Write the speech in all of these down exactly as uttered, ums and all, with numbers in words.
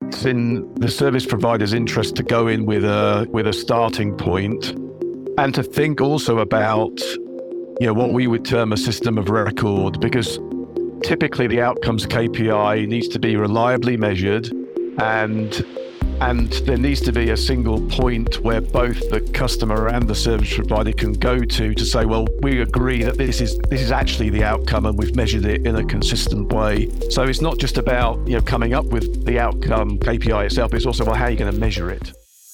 it's in the service provider's interest to go in with a with a starting point and to think also about, you know, what we would term a system of record, because typically the outcomes K P I needs to be reliably measured, and and there needs to be a single point where both the customer and the service provider can go to to say, well, we agree that this is this is actually the outcome and we've measured it in a consistent way. So it's not just about, you know, coming up with the outcome K P I itself, it's also, well, how are you going to measure it?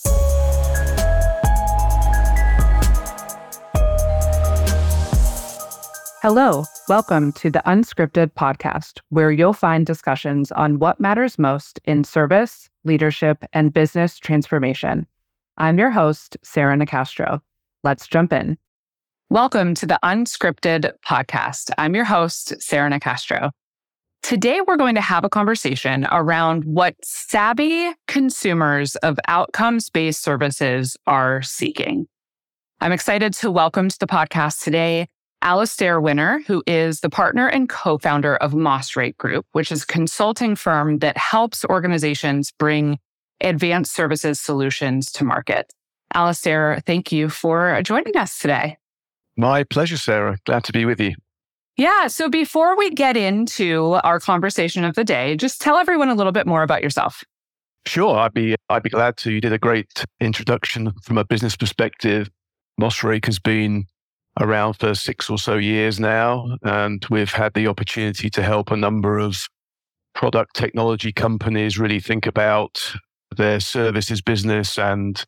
Hello, welcome to the Unscripted podcast, where you'll find discussions on what matters most in service, leadership, and business transformation. I'm your host, Sarah Nicastro. Let's jump in. Welcome to the Unscripted podcast. I'm your host, Sarah Nicastro. Today, we're going to have a conversation around what savvy consumers of outcomes-based services are seeking. I'm excited to welcome to the podcast today Alastair Winner, who is the partner and co-founder of MossRate Group, which is a consulting firm that helps organizations bring advanced services solutions to market. Alastair, thank you for joining us today. My pleasure, Sarah. Glad to be with you. Yeah, so before we get into our conversation of the day, just tell everyone a little bit more about yourself. Sure, I'd be I'd be glad to. You did a great introduction from a business perspective. MossRate has been around for six or so years now, and we've had the opportunity to help a number of product technology companies really think about their services business and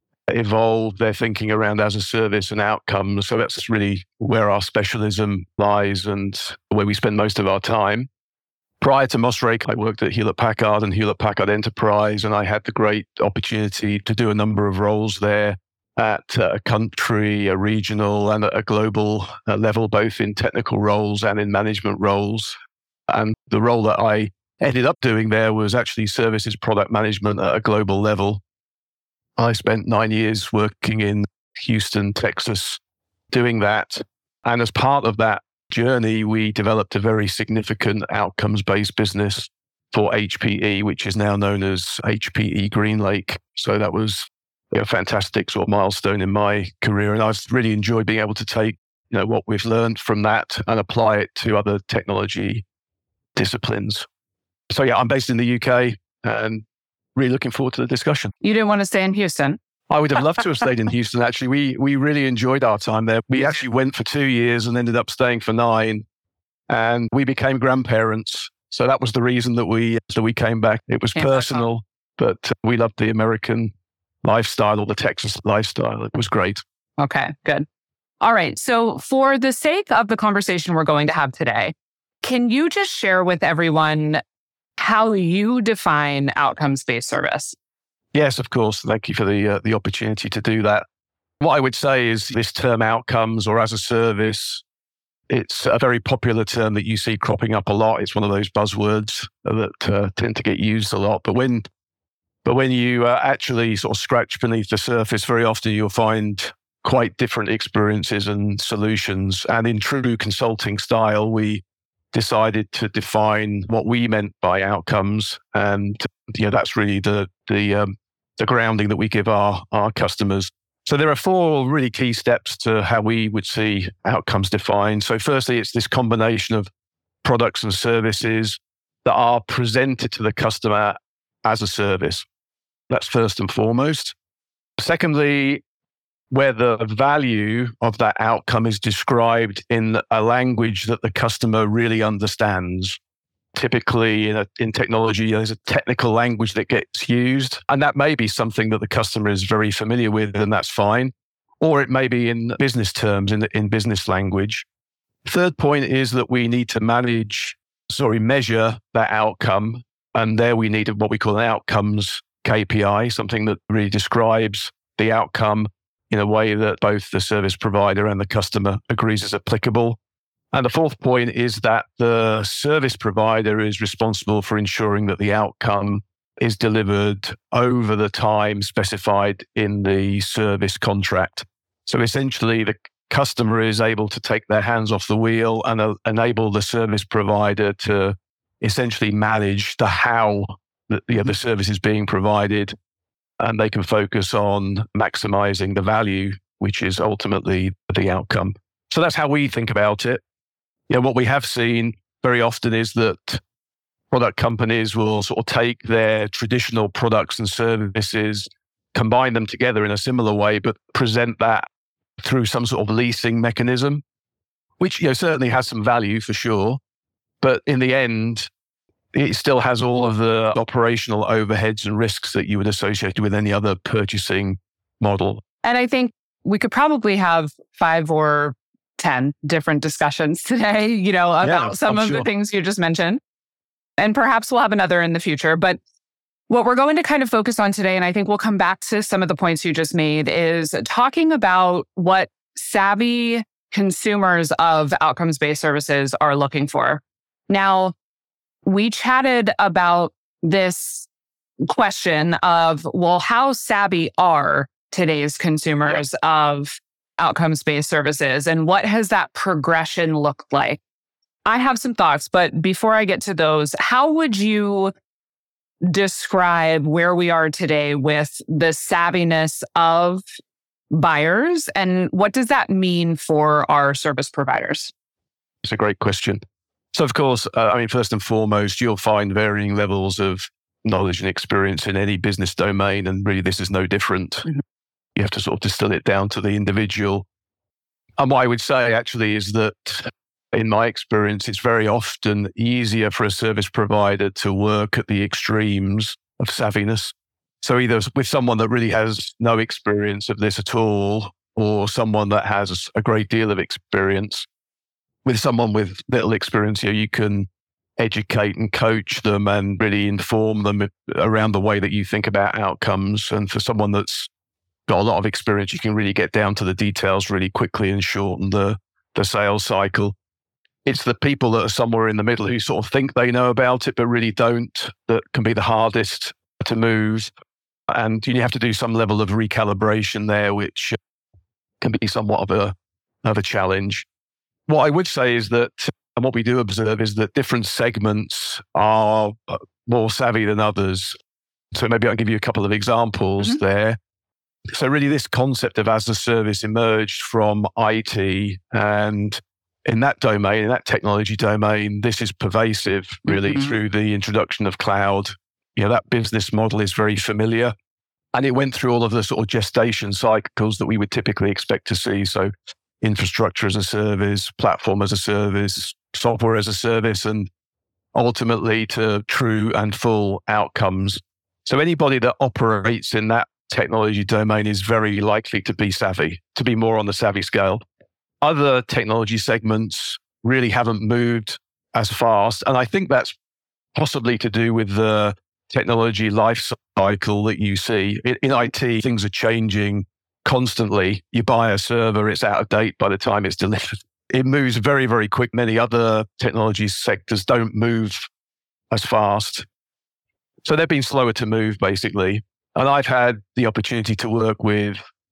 evolve their thinking around as a service and outcomes. So that's really where our specialism lies and where we spend most of our time. Prior to MossRate, I worked at Hewlett Packard and Hewlett Packard Enterprise, and I had the great opportunity to do a number of roles there at a country, a regional, and a global level, both in technical roles and in management roles. And the role that I ended up doing there was actually services product management at a global level. I spent nine years working in Houston, Texas, doing that. And as part of that journey, we developed a very significant outcomes-based business for H P E, which is now known as H P E GreenLake. So that was a fantastic sort of milestone in my career. And I've really enjoyed being able to take, you know, what we've learned from that and apply it to other technology disciplines. So yeah, I'm based in the U K and really looking forward to the discussion. You didn't want to stay in Houston? I would have loved to have stayed in Houston, actually. We we really enjoyed our time there. We actually went for two years and ended up staying for nine. And we became grandparents. So that was the reason that we that we came back. It was personal, but we loved the American lifestyle or the Texas lifestyle. It was great. Okay, good. All right. So for the sake of the conversation we're going to have today, can you just share with everyone how you define outcomes-based service? Yes, of course. Thank you for the uh, the opportunity to do that. What I would say is this term outcomes or as a service, it's a very popular term that you see cropping up a lot. It's one of those buzzwords that uh, tend to get used a lot. But when But when you uh, actually sort of scratch beneath the surface, very often you'll find quite different experiences and solutions. And in true consulting style, we decided to define what we meant by outcomes. And you know, that's really the the um, the grounding that we give our, our customers. So there are four really key steps to how we would see outcomes defined. So firstly, it's this combination of products and services that are presented to the customer as a service. That's first and foremost. Secondly, where the value of that outcome is described in a language that the customer really understands. Typically in, a, in technology, there's a technical language that gets used, and that may be something that the customer is very familiar with, and that's fine. Or it may be in business terms, in, in business language. Third point is that we need to manage, sorry, measure that outcome. And there we need what we call an outcomes K P I, something that really describes the outcome in a way that both the service provider and the customer agrees is applicable. And the fourth point is that the service provider is responsible for ensuring that the outcome is delivered over the time specified in the service contract. So essentially, the customer is able to take their hands off the wheel and uh, enable the service provider to essentially manage the how the, you know, the service is being provided, and they can focus on maximizing the value, which is ultimately the outcome. So that's how we think about it. You know, what we have seen very often is that product companies will sort of take their traditional products and services, combine them together in a similar way, but present that through some sort of leasing mechanism, which, you know, certainly has some value for sure. But in the end, it still has all of the operational overheads and risks that you would associate with any other purchasing model. And I think we could probably have five or ten different discussions today, you know, about yeah, some I'm of sure. the things you just mentioned. And perhaps we'll have another in the future. But what we're going to kind of focus on today, and I think we'll come back to some of the points you just made, is talking about what savvy consumers of outcomes-based services are looking for. Now, we chatted about this question of, well, how savvy are today's consumers yeah. of outcomes-based services, and what has that progression looked like? I have some thoughts, but before I get to those, how would you describe where we are today with the savviness of buyers, and what does that mean for our service providers? It's a great question. So, of course, uh, I mean, first and foremost, you'll find varying levels of knowledge and experience in any business domain, and really this is no different. Mm-hmm. You have to sort of distill it down to the individual. And what I would say actually is that in my experience, it's very often easier for a service provider to work at the extremes of savviness. So either with someone that really has no experience of this at all, or someone that has a great deal of experience. With someone with little experience, you know, you can educate and coach them and really inform them around the way that you think about outcomes. And for someone that's got a lot of experience, you can really get down to the details really quickly and shorten the, the sales cycle. It's the people that are somewhere in the middle who sort of think they know about it, but really don't, that can be the hardest to move. And you have to do some level of recalibration there, which can be somewhat of a, of a challenge. What I would say is that, and what we do observe is that different segments are more savvy than others. So maybe I'll give you a couple of examples mm-hmm. there. So really this concept of as a service emerged from I T, and in that domain, in that technology domain, this is pervasive really mm-hmm. through the introduction of cloud. You know, that business model is very familiar, and it went through all of the sort of gestation cycles that we would typically expect to see. So infrastructure as a service, platform as a service, software as a service, and ultimately to true and full outcomes. So anybody that operates in that technology domain is very likely to be savvy, to be more on the savvy scale. Other technology segments really haven't moved as fast. And I think that's possibly to do with the technology life cycle that you see. In, in I T, things are changing constantly. You buy a server, it's out of date by the time it's delivered. It moves very, very quick. Many other technology sectors don't move as fast. So they've been slower to move, basically. And I've had the opportunity to work with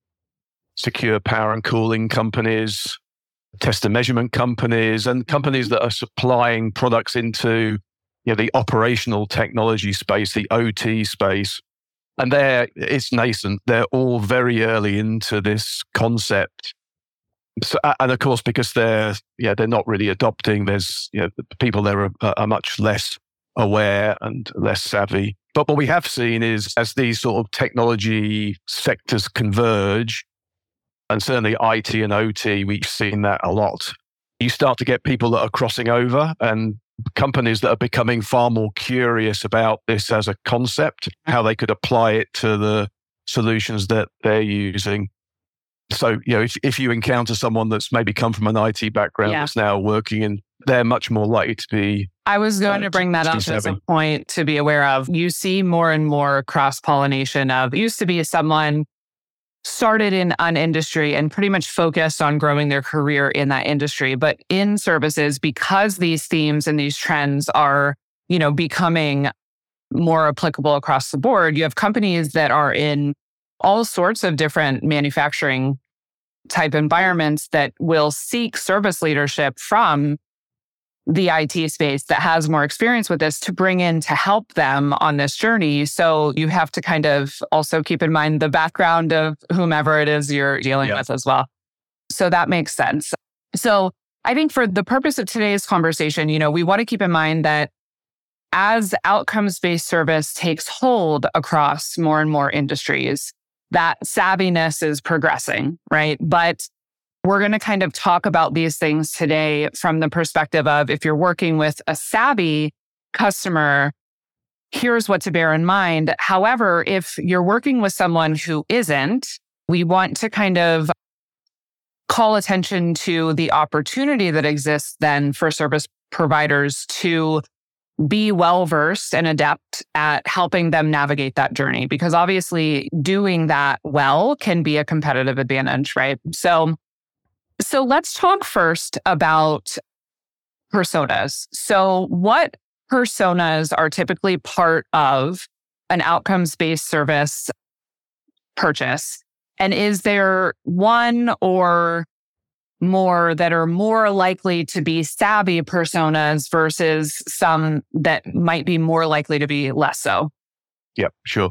secure power and cooling companies, test and measurement companies, and companies that are supplying products into, you know, the operational technology space, the O T space. And they're, it's nascent. They're all very early into this concept. So, and of course, because they're, yeah, they're not really adopting, there's, you know, the people there are, are much less aware and less savvy. But what we have seen is as these sort of technology sectors converge, and certainly I T and O T, we've seen that a lot. You start to get people that are crossing over and companies that are becoming far more curious about this as a concept, how they could apply it to the solutions that they're using. So, you know, if, if you encounter someone that's maybe come from an I T background yeah. that's now working in, they're much more likely to be. I was going uh, to bring that to up as a point to be aware of. You see more and more cross-pollination of, it used to be someone started in an industry and pretty much focused on growing their career in that industry. But in services, because these themes and these trends are, you know, becoming more applicable across the board, you have companies that are in all sorts of different manufacturing type environments that will seek service leadership from the I T space that has more experience with this to bring in to help them on this journey. So you have to kind of also keep in mind the background of whomever it is you're dealing Yeah. with as well. So that makes sense. So I think for the purpose of today's conversation, you know, we want to keep in mind that as outcomes-based service takes hold across more and more industries, that savviness is progressing, right? But we're going to kind of talk about these things today from the perspective of if you're working with a savvy customer, here's what to bear in mind. However, if you're working with someone who isn't, we want to kind of call attention to the opportunity that exists then for service providers to be well-versed and adept at helping them navigate that journey, because obviously doing that well can be a competitive advantage, right? So, so let's talk first about personas. So what personas are typically part of an outcomes-based service purchase? And is there one or more that are more likely to be savvy personas versus some that might be more likely to be less so? Yeah, sure.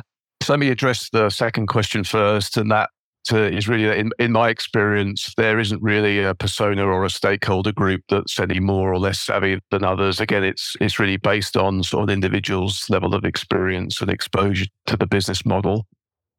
So let me address the second question first. And that uh, is really, in, in my experience, there isn't really a persona or a stakeholder group that's any more or less savvy than others. Again, it's it's really based on sort of individual's level of experience and exposure to the business model.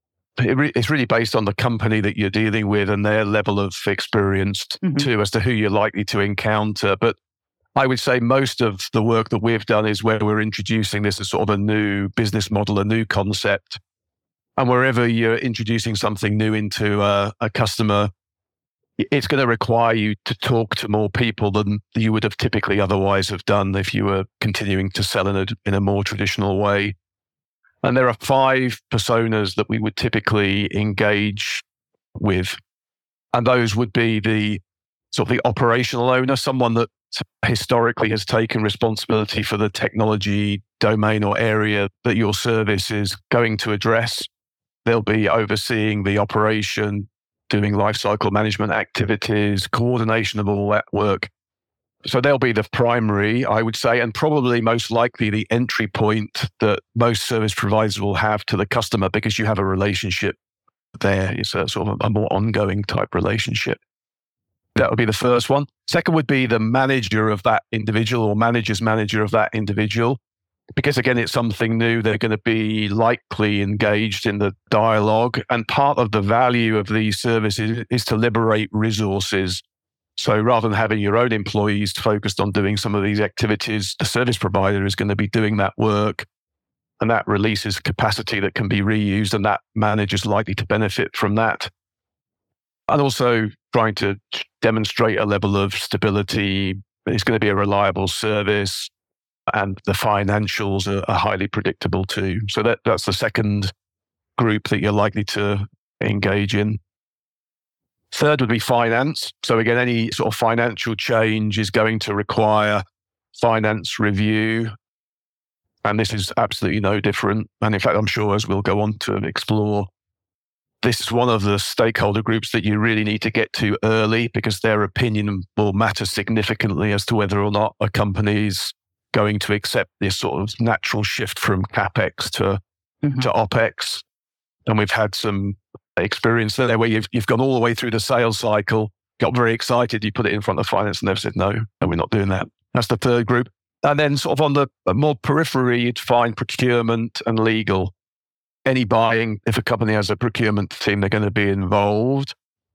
It re- it's really based on the company that you're dealing with and their level of experience mm-hmm. too, as to who you're likely to encounter. But I would say most of the work that we've done is where we're introducing this as sort of a new business model, a new concept. And wherever you're introducing something new into a, a customer, it's going to require you to talk to more people than you would have typically otherwise have done if you were continuing to sell in a, in a more traditional way. And there are five personas that we would typically engage with. And those would be the sort of the operational owner, someone that historically has taken responsibility for the technology domain or area that your service is going to address. They'll be overseeing the operation, doing lifecycle management activities, coordination of all that work. So they'll be the primary, I would say, and probably most likely the entry point that most service providers will have to the customer, because you have a relationship there. It's a sort of a more ongoing type relationship. That would be the first one. Second would be the manager of that individual or manager's manager of that individual. Because again, it's something new, they're going to be likely engaged in the dialogue. And part of the value of these services is to liberate resources. So rather than having your own employees focused on doing some of these activities, the service provider is going to be doing that work. And that releases capacity that can be reused, and that manager is likely to benefit from that. And also trying to demonstrate a level of stability. It's going to be a reliable service, and the financials are, are highly predictable too. So that, that's the second group that you're likely to engage in. Third would be finance. So again, any sort of financial change is going to require finance review. And this is absolutely no different. And in fact, I'm sure as we'll go on to explore, this is one of the stakeholder groups that you really need to get to early, because their opinion will matter significantly as to whether or not a company is going to accept this sort of natural shift from CapEx to, mm-hmm. to OpEx. And we've had some experience there where you've, you've gone all the way through the sales cycle, got very excited, you put it in front of finance and they've said, no, no, we're not doing that. That's the third group. And then sort of on the more periphery, you'd find procurement and legal. Any buying, if a company has a procurement team, they're going to be involved.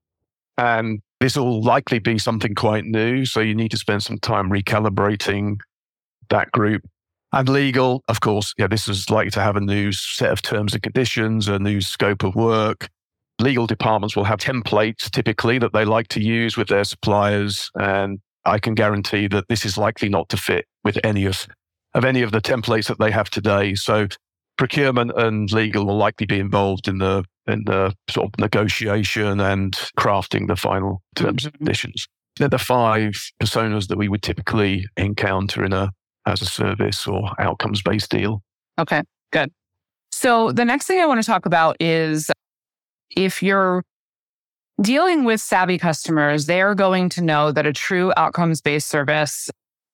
And this will likely be something quite new. So you need to spend some time recalibrating that group. And legal, of course, yeah, this is likely to have a new set of terms and conditions, a new scope of work. Legal departments will have templates typically that they like to use with their suppliers. And I can guarantee that this is likely not to fit with any of, of any of the templates that they have today. So procurement and legal will likely be involved in the in the sort of negotiation and crafting the final terms and conditions. They're the five personas that we would typically encounter in a as a service or outcomes-based deal. Okay, good. So the next thing I want to talk about is if you're dealing with savvy customers, they are going to know that a true outcomes-based service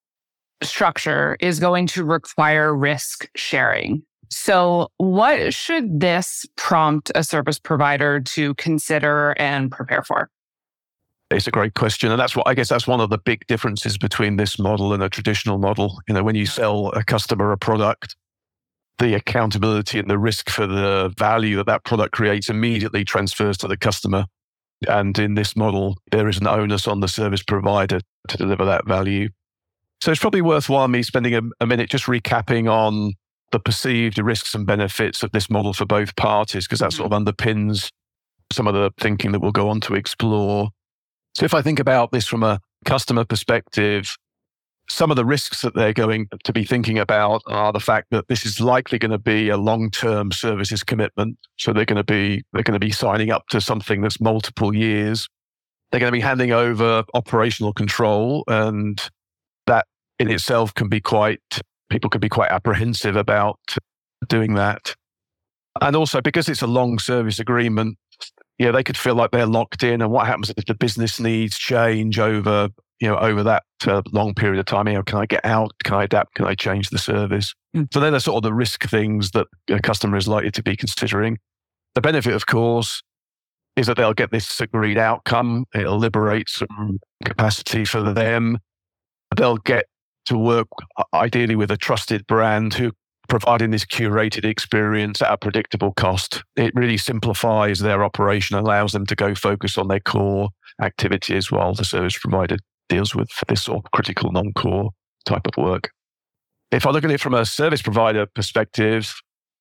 structure is going to require risk sharing. So what should this prompt a service provider to consider and prepare for? It's a great question. And that's what I guess that's one of the big differences between this model and a traditional model. You know, when you sell a customer a product, the accountability and the risk for the value that that product creates immediately transfers to the customer. And in this model, there is an onus on the service provider to deliver that value. So it's probably worthwhile me spending a, a minute just recapping on the perceived risks and benefits of this model for both parties, because that sort of underpins some of the thinking that we'll go on to explore. So if I think about this from a customer perspective, some of the risks that they're going to be thinking about are the fact that this is likely going to be a long-term services commitment. So they're going to be they're going to be signing up to something that's multiple years. They're going to be handing over operational control, and that in itself can be quite people can be quite apprehensive about doing that. And also because it's a long service agreement, yeah, they could feel like they're locked in. And what happens if the business needs change over, you know, over that uh, long period of time? You know, can I get out? Can I adapt? Can I change the service? Mm. So they're the sort of the risk things that a customer is likely to be considering. The benefit, of course, is that they'll get this agreed outcome. It'll liberate some capacity for them. They'll get to work ideally with a trusted brand who providing this curated experience at a predictable cost. It really simplifies their operation, allows them to go focus on their core activities while the service provider deals with this sort of critical non-core type of work. If I look at it from a service provider perspective,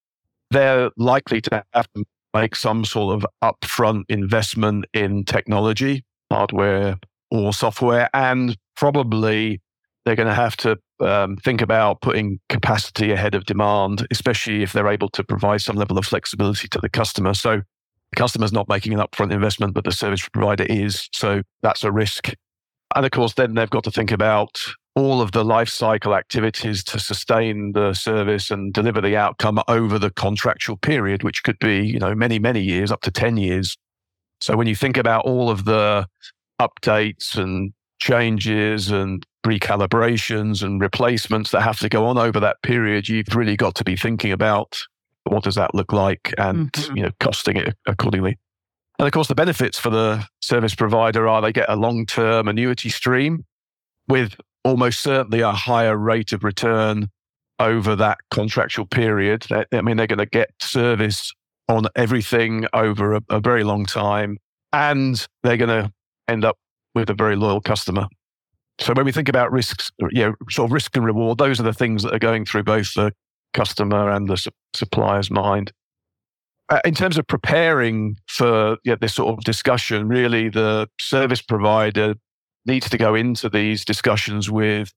they're likely to have to make some sort of upfront investment in technology, hardware or software, and probably they're going to have to um, think about putting capacity ahead of demand, especially if they're able to provide some level of flexibility to the customer. So the customer's not making an upfront investment, but the service provider is. So that's a risk. And of course, then they've got to think about all of the life cycle activities to sustain the service and deliver the outcome over the contractual period, which could be, you know, many, many years, up to ten years. So when you think about all of the updates and changes and recalibrations and replacements that have to go on over that period, you've really got to be thinking about what does that look like and mm-hmm. you know, costing it accordingly. And of course, the benefits for the service provider are they get a long-term annuity stream with almost certainly a higher rate of return over that contractual period. I mean, they're going to get service on everything over a, a very long time, and they're going to end up with a very loyal customer. So when we think about risks, you know, sort of risk and reward, those are the things that are going through both the customer and the su- supplier's mind. Uh, in terms of preparing for you know, this sort of discussion, really the service provider needs to go into these discussions with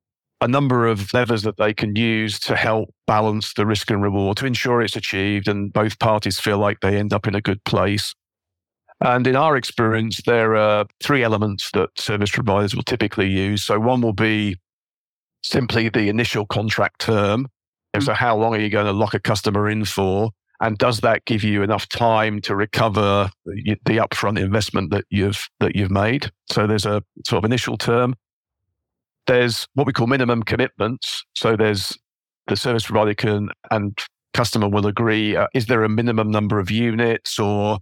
a number of levers that they can use to help balance the risk and reward to ensure it's achieved and both parties feel like they end up in a good place. And in our experience, there are three elements that service providers will typically use. So one will be simply the initial contract term. Mm-hmm. So how long are you going to lock a customer in for? And does that give you enough time to recover the, the upfront investment that you've that you've made? So there's a sort of initial term. There's what we call minimum commitments. So there's the service provider can and customer will agree, uh, is there a minimum number of units or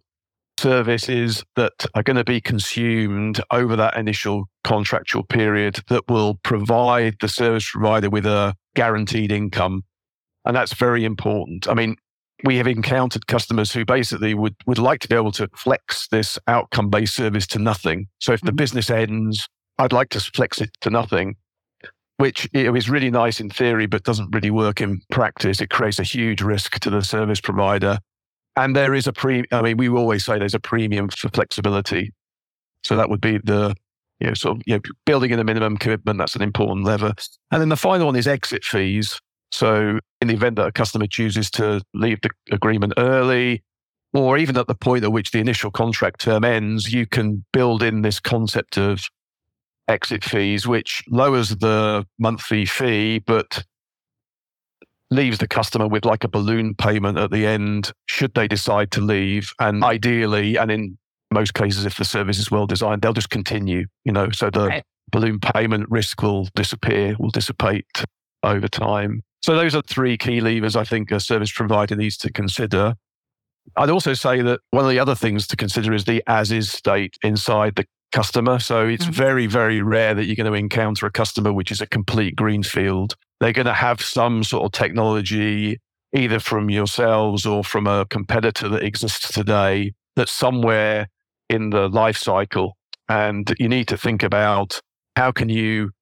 services that are going to be consumed over that initial contractual period that will provide the service provider with a guaranteed income? And that's very important. I mean, we have encountered customers who basically would, would like to be able to flex this outcome-based service to nothing. So if the mm-hmm. business ends, I'd like to flex it to nothing, which is really nice in theory, but doesn't really work in practice. It creates a huge risk to the service provider. And there is a pre, I mean, we always say there's a premium for flexibility. So that would be the, you know, sort of, you know, building in a minimum commitment. That's an important lever. And then the final one is exit fees. So in the event that a customer chooses to leave the agreement early, or even at the point at which the initial contract term ends, you can build in this concept of exit fees, which lowers the monthly fee, but leaves the customer with like a balloon payment at the end, should they decide to leave. And ideally, and in most cases, if the service is well designed, they'll just continue, you know, so the, right. balloon payment risk will disappear, will dissipate over time. So those are three key levers I think a service provider needs to consider. I'd also say that one of the other things to consider is the as-is state inside the customer. So it's mm-hmm. very, very rare that you're going to encounter a customer which is a complete greenfield. They're going to have some sort of technology, either from yourselves or from a competitor that exists today, that's somewhere in the life cycle. And you need to think about how can you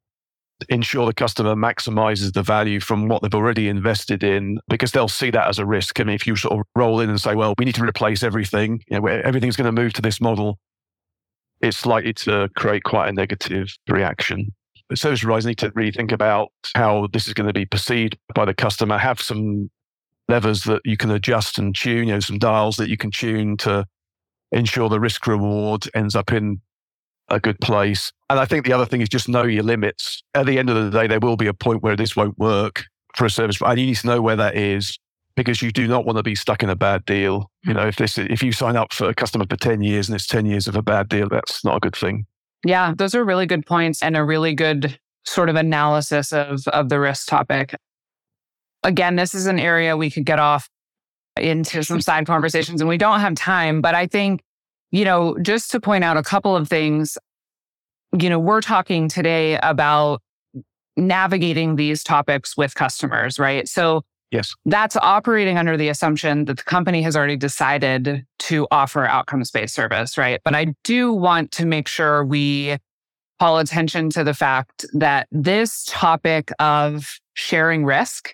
ensure the customer maximizes the value from what they've already invested in, because they'll see that as a risk. I mean, if you sort of roll in and say, well, we need to replace everything, you know, everything's going to move to this model, it's likely to create quite a negative reaction. The service providers need to really think about how this is going to be perceived by the customer, have some levers that you can adjust and tune, you know, some dials that you can tune to ensure the risk reward ends up in a good place. And I think the other thing is just know your limits. At the end of the day, there will be a point where this won't work for a service, and you need to know where that is, because you do not want to be stuck in a bad deal. You know, if this, if you sign up for a customer for ten years and it's ten years of a bad deal, that's not a good thing. Yeah, those are really good points and a really good sort of analysis of, of the risk topic. Again, this is an area we could get off into some side conversations and we don't have time, but I think, you know, just to point out a couple of things, you know, we're talking today about navigating these topics with customers, right? So yes, that's operating under the assumption that the company has already decided to offer outcomes-based service, right? But I do want to make sure we call attention to the fact that this topic of sharing risk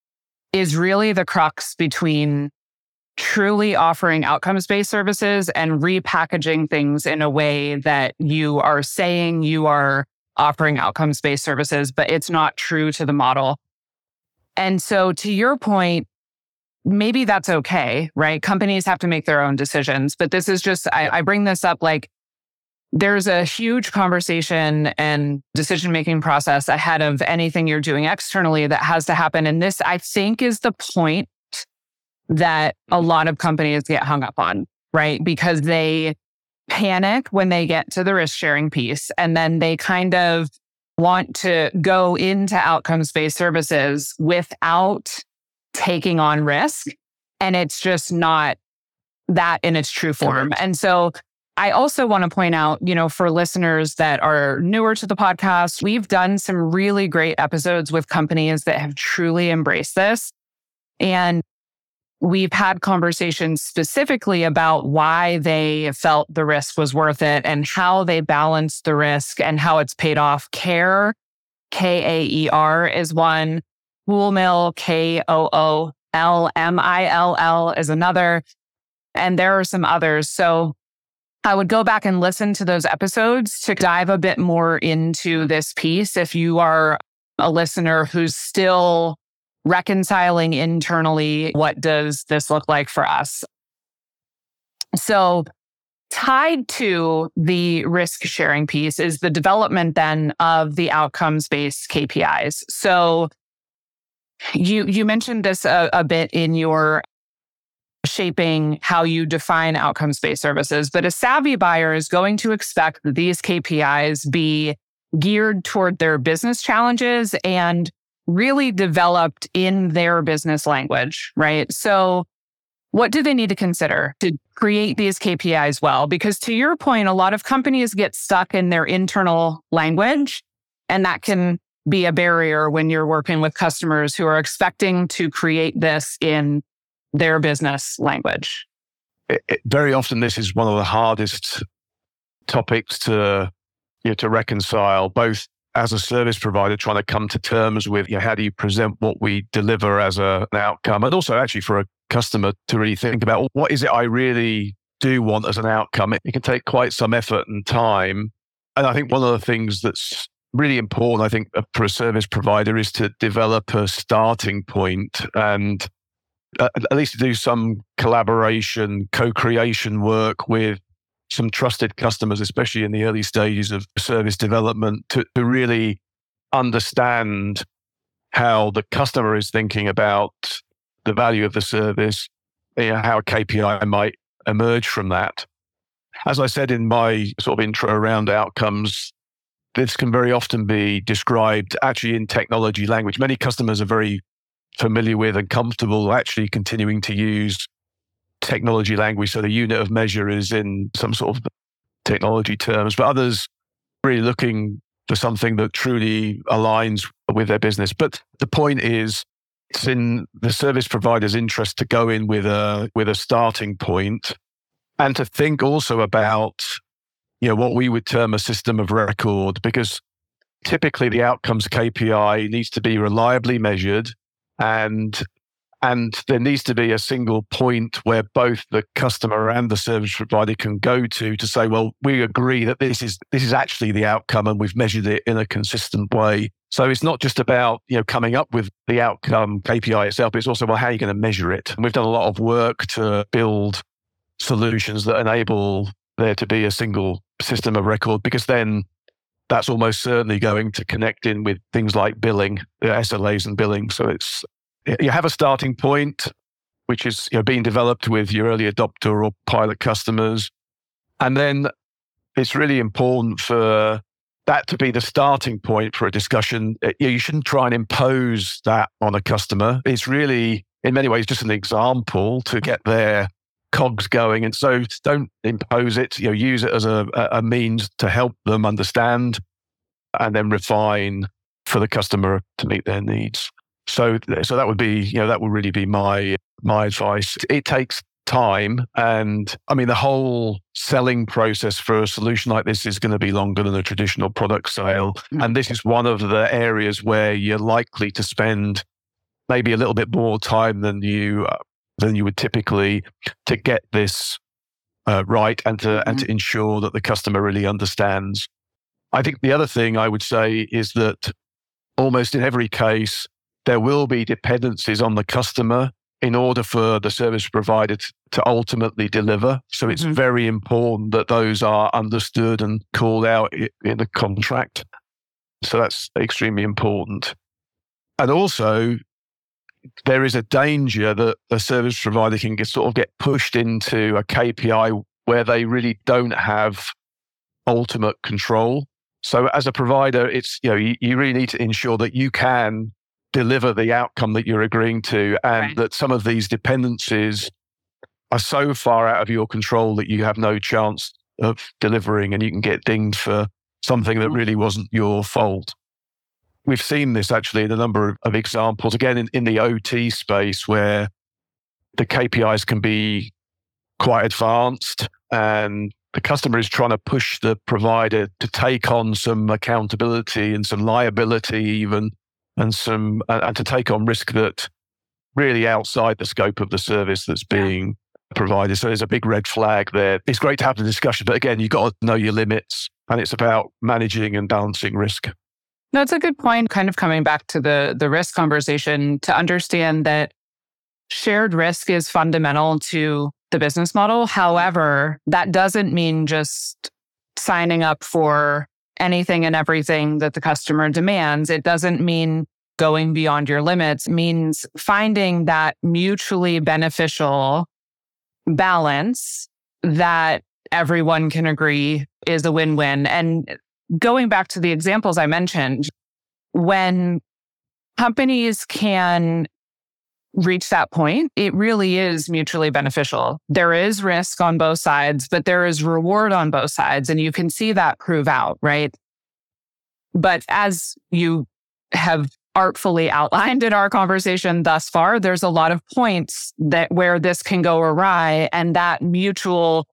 is really the crux between truly offering outcomes-based services and repackaging things in a way that you are saying you are offering outcomes-based services, but it's not true to the model. And so to your point, maybe that's okay, right? Companies have to make their own decisions, but this is just, I, I bring this up like there's a huge conversation and decision-making process ahead of anything you're doing externally that has to happen. And this, I think, is the point that a lot of companies get hung up on, right? Because they panic when they get to the risk-sharing piece, and then they kind of want to go into outcomes-based services without taking on risk. And it's just not that in its true form. Correct. And so I also want to point out, you know, for listeners that are newer to the podcast, we've done some really great episodes with companies that have truly embraced this. And we've had conversations specifically about why they felt the risk was worth it and how they balanced the risk and how it's paid off. CARE, K A E R is one. Koolmill, K O O L M I L L is another. And there are some others. So I would go back and listen to those episodes to dive a bit more into this piece if you are a listener who's still reconciling internally, what does this look like for us? So tied to the risk sharing piece is the development then of the outcomes-based K P Is. So you you mentioned this a, a bit in your shaping how you define outcomes-based services, but a savvy buyer is going to expect that these K P Is be geared toward their business challenges and really developed in their business language, right? So what do they need to consider to create these K P Is well? Because to your point, a lot of companies get stuck in their internal language, and that can be a barrier when you're working with customers who are expecting to create this in their business language. It, it, very often, this is one of the hardest topics to, you know, to reconcile, both as a service provider trying to come to terms with, you know, how do you present what we deliver as a, an outcome, and also actually for a customer to really think about, well, what is it I really do want as an outcome? It, it can take quite some effort and time. And I think one of the things that's really important, I think, for a service provider is to develop a starting point and uh, at least to do some collaboration, co-creation work with some trusted customers, especially in the early stages of service development, to, to really understand how the customer is thinking about the value of the service, you know, how a K P I might emerge from that. As I said in my sort of intro around outcomes, this can very often be described actually in technology language. Many customers are very familiar with and comfortable actually continuing to use technology language. So the unit of measure is in some sort of technology terms, but others really looking for something that truly aligns with their business. But the point is, it's in the service provider's interest to go in with a with a starting point and to think also about, you know, what we would term a system of record, because typically the outcomes K P I needs to be reliably measured, and and there needs to be a single point where both the customer and the service provider can go to to say, well, we agree that this is this is actually the outcome and we've measured it in a consistent way. So it's not just about, you know, coming up with the outcome K P I itself, but it's also, well, how are you going to measure it? And we've done a lot of work to build solutions that enable there to be a single system of record, because then that's almost certainly going to connect in with things like billing, S L As and billing. So it's, you have a starting point, which is, you know, being developed with your early adopter or pilot customers. And then it's really important for that to be the starting point for a discussion. You know, you shouldn't try and impose that on a customer. It's really, in many ways, just an example to get their cogs going. And so don't impose it, you know, use it as a, a means to help them understand and then refine for the customer to meet their needs. So, so that would be, you know, that would really be my my advice. It takes time, and I mean, the whole selling process for a solution like this is going to be longer than a traditional product sale, and this is one of the areas where you're likely to spend maybe a little bit more time than you uh, than you would typically to get this uh, right and to mm-hmm. and to ensure that the customer really understands. I think the other thing I would say is that almost in every case, there will be dependencies on the customer in order for the service provider to, to ultimately deliver. So it's mm-hmm. very important that those are understood and called out in the contract. So that's extremely important. And also, there is a danger that the service provider can get, sort of get pushed into a K P I where they really don't have ultimate control. So as a provider, it's, you know, you, you really need to ensure that you can deliver the outcome that you're agreeing to, and right. that some of these dependencies are so far out of your control that you have no chance of delivering, and you can get dinged for something that really wasn't your fault. We've seen this actually in a number of, of examples, again, in, in the O T space, where the K P Is can be quite advanced and the customer is trying to push the provider to take on some accountability and some liability even, and some and to take on risk that really outside the scope of the service that's being yeah. provided. So there's a big red flag there. It's great to have the discussion, but again, you've got to know your limits, and it's about managing and balancing risk. That's a good point, kind of coming back to the, the risk conversation, to understand that shared risk is fundamental to the business model. However, that doesn't mean just signing up for anything and everything that the customer demands. It doesn't mean going beyond your limits. It means finding that mutually beneficial balance that everyone can agree is a win-win. And going back to the examples I mentioned, when companies can reach that point, it really is mutually beneficial. There is risk on both sides, but there is reward on both sides. And you can see that prove out, right? But as you have artfully outlined in our conversation thus far, there's a lot of points that where this can go awry, and that mutual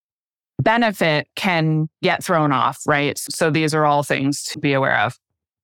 benefit can get thrown off, right? So these are all things to be aware of.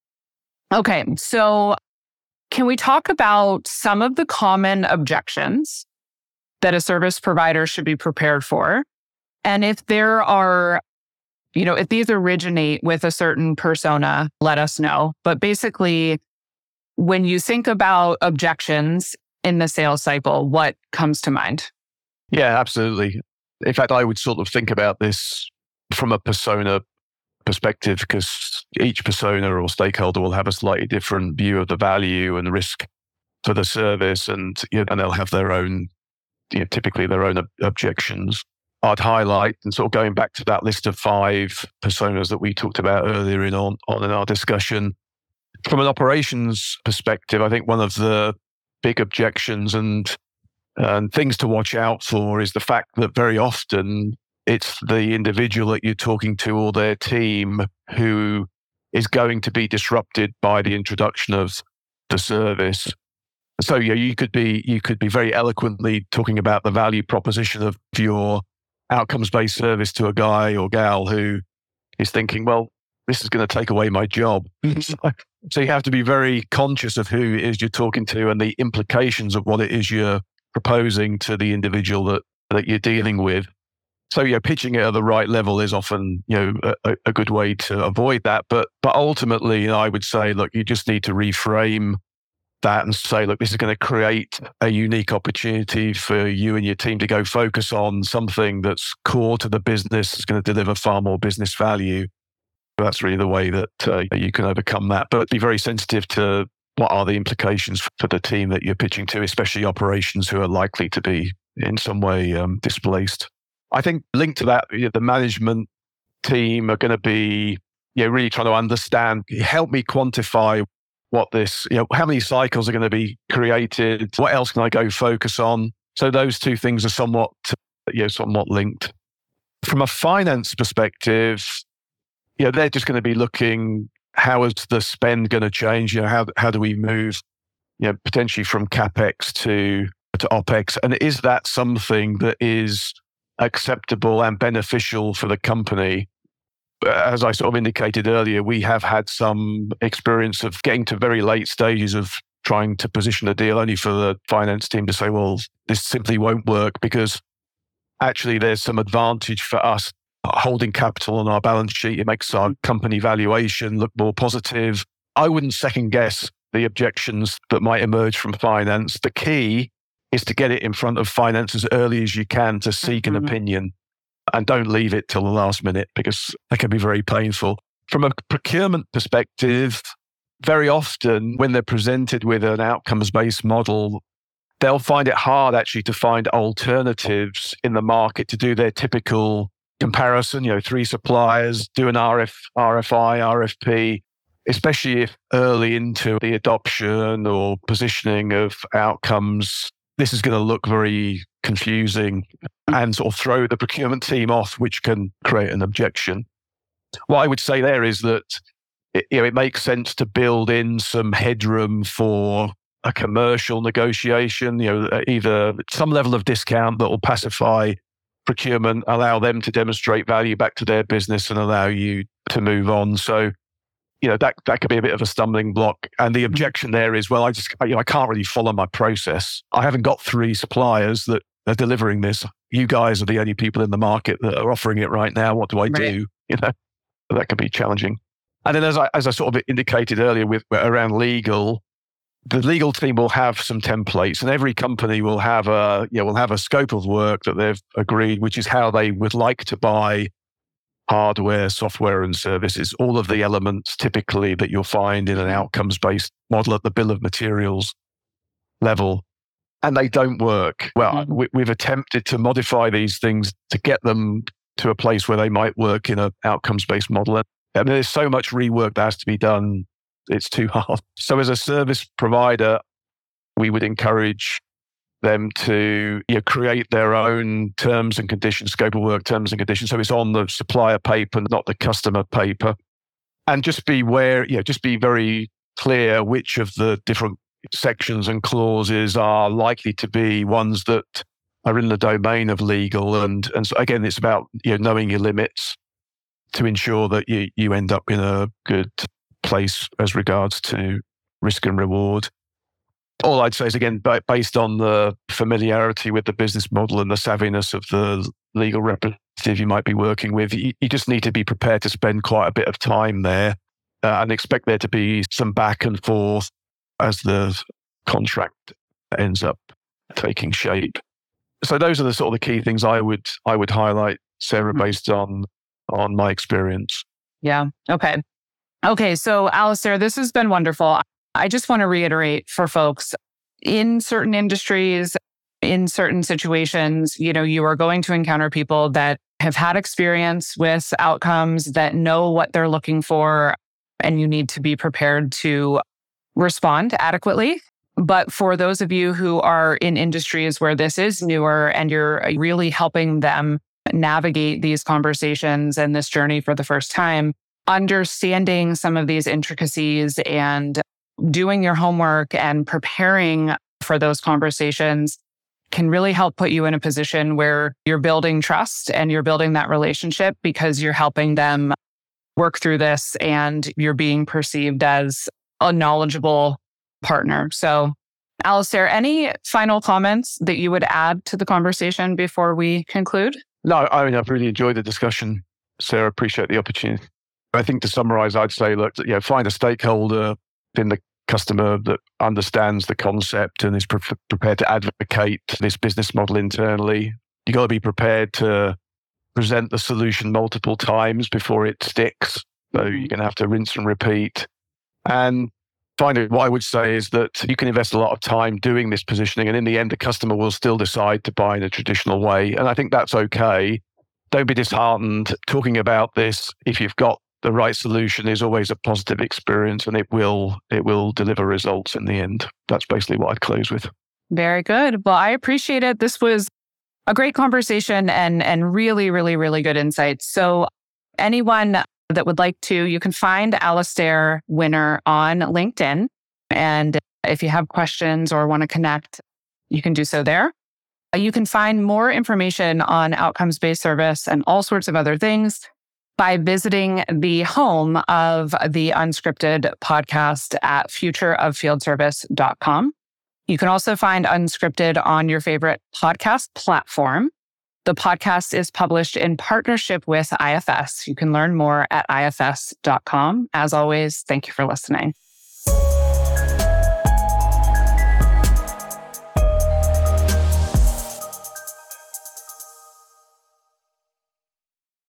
Okay, so can we talk about some of the common objections that a service provider should be prepared for? And if there are, you know, if these originate with a certain persona, let us know. But basically, when you think about objections in the sales cycle, what comes to mind? Yeah, absolutely. In fact, I would sort of think about this from a persona perspective, because each persona or stakeholder will have a slightly different view of the value and risk for the service, and you know, and they'll have their own, you know, typically their own ob- objections. I'd highlight, and sort of going back to that list of five personas that we talked about earlier in on, on in our discussion. From an operations perspective, I think one of the big objections and and things to watch out for is the fact that very often it's the individual that you're talking to or their team who is going to be disrupted by the introduction of the service. So yeah, you could be you could be very eloquently talking about the value proposition of your outcomes-based service to a guy or gal who is thinking, well, this is going to take away my job. so, so you have to be very conscious of who it is you're talking to and the implications of what it is you're proposing to the individual that, that you're dealing with. So, you know, pitching it at the right level is often, you know, a, a good way to avoid that. But but ultimately, you know, I would say, look, you just need to reframe that and say, look, this is going to create a unique opportunity for you and your team to go focus on something that's core to the business, is going to deliver far more business value. That's really the way that uh, you can overcome that. But be very sensitive to what are the implications for the team that you're pitching to, especially operations who are likely to be in some way um, displaced. I think linked to that, you know, the management team are going to be, you know, really trying to understand, help me quantify what this, you know, how many cycles are going to be created? What else can I go focus on? So those two things are somewhat, you know, somewhat linked. From a finance perspective, you know, they're just going to be looking, how is the spend going to change? You know, how how do we move, you know, potentially from CapEx to to OpEx? And is that something that is acceptable and beneficial for the company? As I sort of indicated earlier, we have had some experience of getting to very late stages of trying to position a deal only for the finance team to say, well, this simply won't work because actually there's some advantage for us holding capital on our balance sheet. It makes our company valuation look more positive. I wouldn't second guess the objections that might emerge from finance. The key is to get it in front of finance as early as you can to seek an mm-hmm. opinion. And don't leave it till the last minute because that can be very painful. From a procurement perspective, very often when they're presented with an outcomes-based model, they'll find it hard actually to find alternatives in the market to do their typical comparison, you know, three suppliers, do an R F, R F I, R F P, especially if early into the adoption or positioning of outcomes, this is going to look very confusing and sort of throw the procurement team off, which can create an objection. What I would say there is that it, you know, it makes sense to build in some headroom for a commercial negotiation, you know, either some level of discount that will pacify procurement, allow them to demonstrate value back to their business and allow you to move on. So, you know, that, that could be a bit of a stumbling block. And the objection there is, well, I just, you know, I can't really follow my process. I haven't got three suppliers that are delivering this. You guys are the only people in the market that are offering it right now. What do I right. do? You know, that could be challenging. And then as I, as I sort of indicated earlier with around legal, the legal team will have some templates and every company will have a, you know, will have a scope of work that they've agreed, which is how they would like to buy hardware, software, and services, all of the elements typically that you'll find in an outcomes-based model at the bill of materials level. And they don't work. Well, mm-hmm. we, we've attempted to modify these things to get them to a place where they might work in an outcomes-based model. And I mean, there's so much rework that has to be done. It's too hard. So as a service provider, we would encourage them to, you know, create their own terms and conditions, scope of work terms and conditions. So it's on the supplier paper, not the customer paper. And just be aware, you know, just be very clear which of the different sections and clauses are likely to be ones that are in the domain of legal. And, and so again, it's about, you know, knowing your limits to ensure that you, you end up in a good place as regards to risk and reward. All I'd say is, again, based on the familiarity with the business model and the savviness of the legal representative you might be working with, you, you just need to be prepared to spend quite a bit of time there uh, and expect there to be some back and forth as the contract ends up taking shape. So those are the sort of the key things I would I would highlight, Sarah, based on on my experience. Yeah. Okay. Okay. So, Alistair, this has been wonderful. I just want to reiterate for folks in certain industries, in certain situations, you know, you are going to encounter people that have had experience with outcomes, that know what they're looking for, and you need to be prepared to respond adequately. But for those of you who are in industries where this is newer and you're really helping them navigate these conversations and this journey for the first time, understanding some of these intricacies and doing your homework and preparing for those conversations can really help put you in a position where you're building trust and you're building that relationship because you're helping them work through this and you're being perceived as a knowledgeable partner. So, Alistair, any final comments that you would add to the conversation before we conclude? No, I mean, I've really enjoyed the discussion, Sarah. Appreciate the opportunity. I think to summarize, I'd say, look, you know, find a stakeholder in the customer that understands the concept and is pre- prepared to advocate this business model internally. You got to be prepared to present the solution multiple times before it sticks. So you're going to have to rinse and repeat. And finally, what I would say is that you can invest a lot of time doing this positioning, and in the end, the customer will still decide to buy in a traditional way. And I think that's okay. Don't be disheartened. Talking about this, if you've got the right solution, is always a positive experience, and it will it will deliver results in the end. That's basically what I'd close with. Very good. Well, I appreciate it. This was a great conversation and and really, really, really good insights. So anyone that would like to, you can find Alistair Winner on LinkedIn. And if you have questions or want to connect, you can do so there. You can find more information on outcomes-based service and all sorts of other things by visiting the home of the Unscripted podcast at future of field service dot com. You can also find Unscripted on your favorite podcast platform. The podcast is published in partnership with I F S. You can learn more at I F S dot com. As always, thank you for listening.